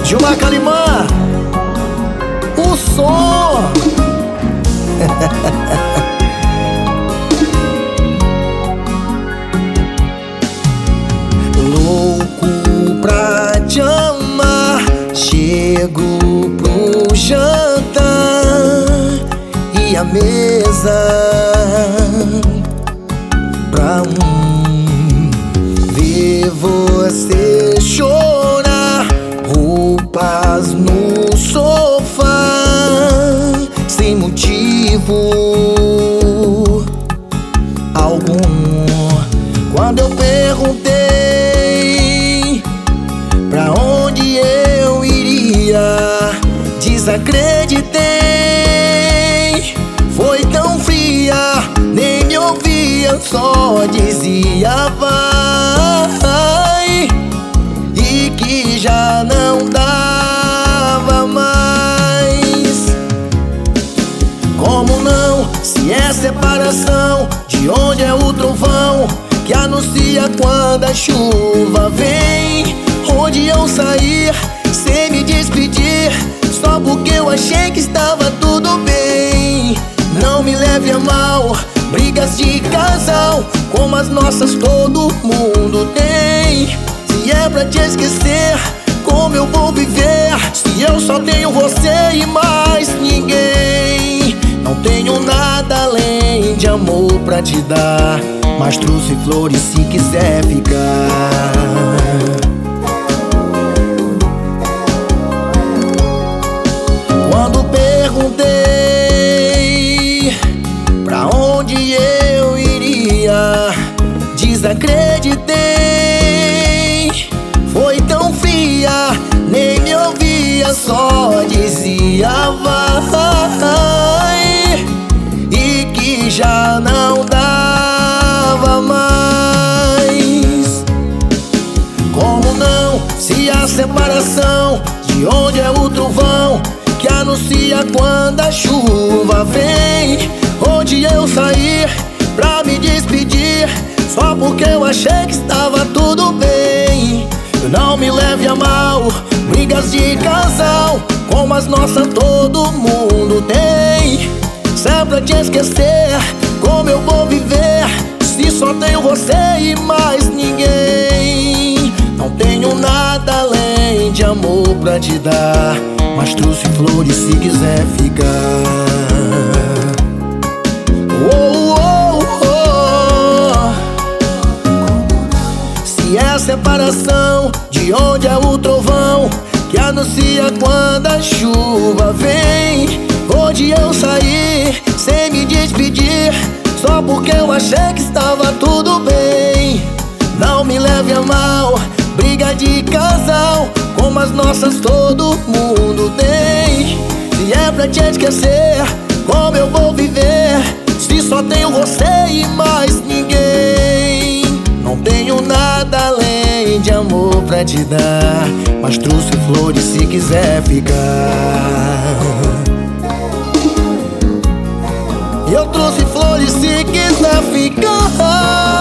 Gilmar Calimã, o som. Louco pra te amar, chego pro jantar e a mesa pra ver você chorar, roupas no sofá sem motivo algum. Quando eu perguntei pra onde eu iria, desacreditei. Foi tão fria, nem me ouvia, só dizia vai, e que já não dava mais. Como não, se é separação, de onde é o trovão que anuncia quando a chuva vem? Onde eu sair sem me despedir, só porque eu achei que estava tudo bem. Não me leve a mal, brigas de casal como as nossas todo mundo tem. Se é pra te esquecer, como eu vou viver se eu só tenho você e mais ninguém? Não tenho nada além de amor pra te dar, mas trouxe flores se quiser ficar. Quando perguntei pra onde eu iria, desacreditei. Foi tão fria, nem me ouvia, só dizia vai, e que já não dava mais. Como não, se a separação, de onde é o trovão que anuncia quando a chuva vem? Onde eu sair pra me despedir, só porque eu achei que estava tudo bem. Não me leve a mal, brigas de casal como as nossas todo mundo tem. Se é pra te esquecer, como eu vou viver se só tenho você e mais ninguém? Não tenho nada além de amor pra te dar, mas trouxe flores se quiser ficar. Oh, oh, oh. Se é separação, de onde é o trovão que anuncia quando a chuva vem? Onde eu saí sem me despedir, só porque eu achei que estava tudo bem. Não me leve a mal, briga de casal como as nossas todo mundo tem. Se é pra te esquecer, como eu vou viver se só tenho você e mais ninguém? Não tenho nada além de amor pra te dar, mas trouxe flores se quiser ficar. Eu trouxe flores se quiser ficar.